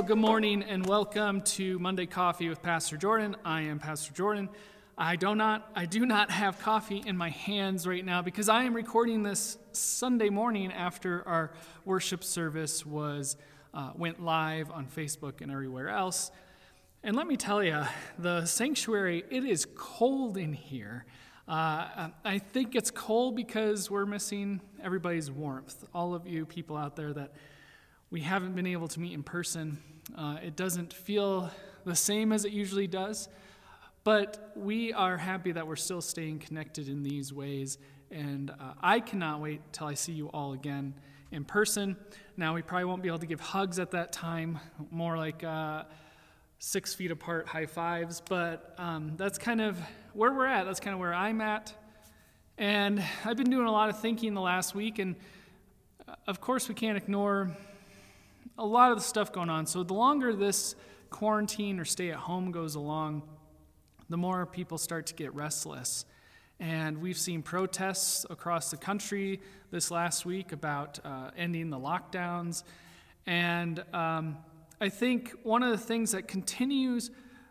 Well, good morning and welcome to Monday Coffee with Pastor Jordan. I am Pastor Jordan. I do not have coffee in my hands right now because I am recording this Sunday morning after our worship service went live on Facebook and everywhere else. And let me tell you, the sanctuary, it is cold in here. I think it's cold because we're missing everybody's warmth. All of you people out there that we haven't been able to meet in person. It doesn't feel the same as it usually does, but we are happy that we're still staying connected in these ways, and I cannot wait till I see you all again in person. Now, we probably won't be able to give hugs at that time, more like 6 feet apart high fives, but that's kind of where we're at. That's kind of where I'm at, and I've been doing a lot of thinking the last week, and of course we can't ignore a lot of the stuff going on. So the longer this quarantine or stay at home goes along, the more people start to get restless. And we've seen protests across the country this last week about ending the lockdowns. And I think one of the things that continues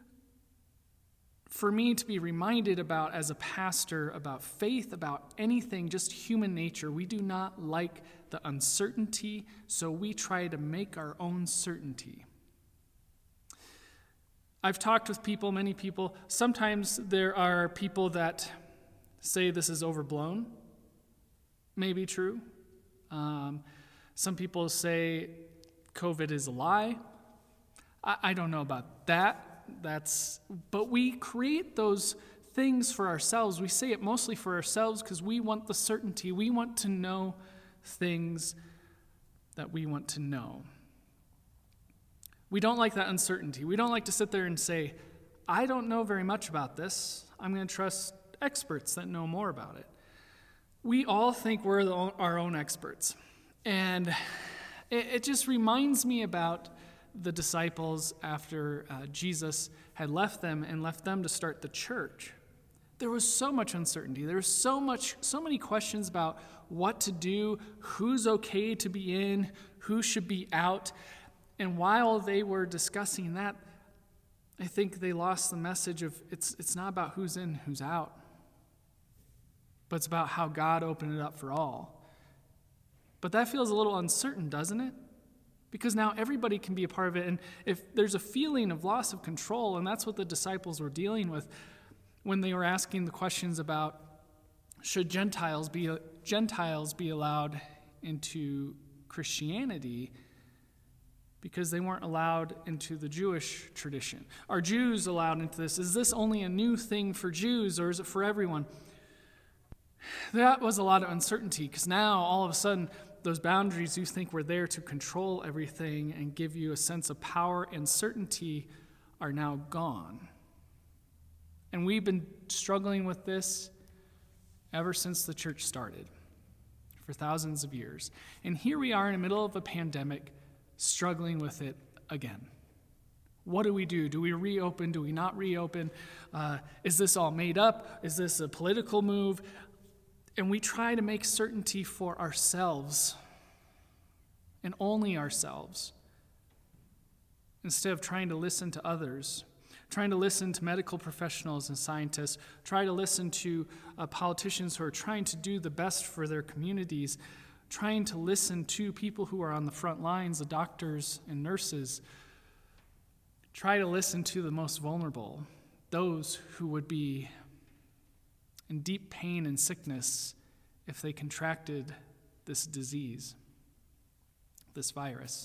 for me to be reminded about as a pastor, about faith, about anything, just human nature, we do not like the uncertainty, so we try to make our own certainty. I've talked with people, many people. Sometimes there are people that say this is overblown. Maybe true. Some people say COVID is a lie. I don't know about that. But we create those things for ourselves. We say it mostly for ourselves because we want the certainty. We want to know things that we want to know. We don't like that uncertainty. We don't like to sit there and say, I don't know very much about this. I'm going to trust experts that know more about it. We all think we're our own experts. And it just reminds me about the disciples after Jesus had left them and left them to start the church. There was so much uncertainty. There was so many questions about what to do, who's okay to be in, who should be out. And while they were discussing that, I think they lost the message of it's not about who's in, who's out, but it's about how God opened it up for all. But that feels a little uncertain, doesn't it? Because now everybody can be a part of it. And if there's a feeling of loss of control, and that's what the disciples were dealing with when they were asking the questions about should Gentiles be allowed into Christianity because they weren't allowed into the Jewish tradition. Are Jews allowed into this? Is this only a new thing for Jews, or is it for everyone? That was a lot of uncertainty, because now all of a sudden those boundaries you think were there to control everything and give you a sense of power and certainty are now gone. And we've been struggling with this ever since the church started, for thousands of years. And here we are in the middle of a pandemic, struggling with it again. What do we do? Do we reopen? Do we not reopen? Is this all made up? Is this a political move? And we try to make certainty for ourselves and only ourselves instead of trying to listen to others, trying to listen to medical professionals and scientists, try to listen to politicians who are trying to do the best for their communities, trying to listen to people who are on the front lines, the doctors and nurses. Try to listen to the most vulnerable, those who would be in deep pain and sickness if they contracted this disease, this virus.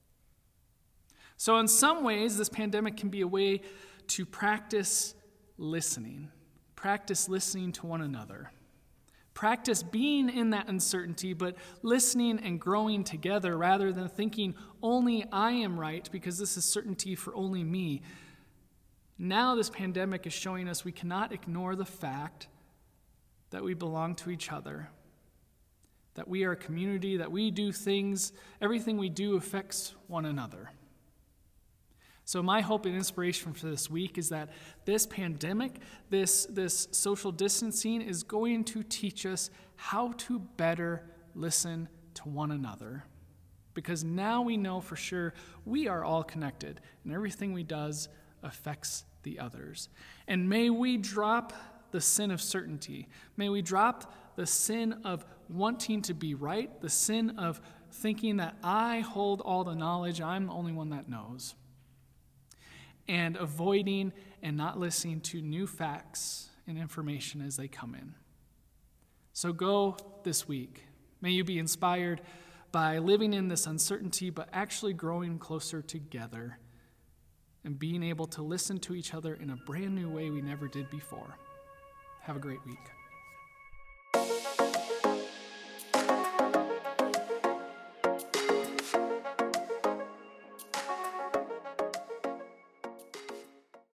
So in some ways, this pandemic can be a way to practice listening to one another. Practice being in that uncertainty, but listening and growing together rather than thinking only I am right because this is certainty for only me. Now this pandemic is showing us we cannot ignore the fact that we belong to each other, that we are a community, that we do things, everything we do affects one another. So my hope and inspiration for this week is that this pandemic, this social distancing is going to teach us how to better listen to one another. Because now we know for sure we are all connected, and everything we does affects the others. And may we drop the sin of certainty. May we drop the sin of wanting to be right, the sin of thinking that I hold all the knowledge, I'm the only one that knows, and avoiding and not listening to new facts and information as they come in. So go this week. May you be inspired by living in this uncertainty, but actually growing closer together and being able to listen to each other in a brand new way we never did before. Have a great week.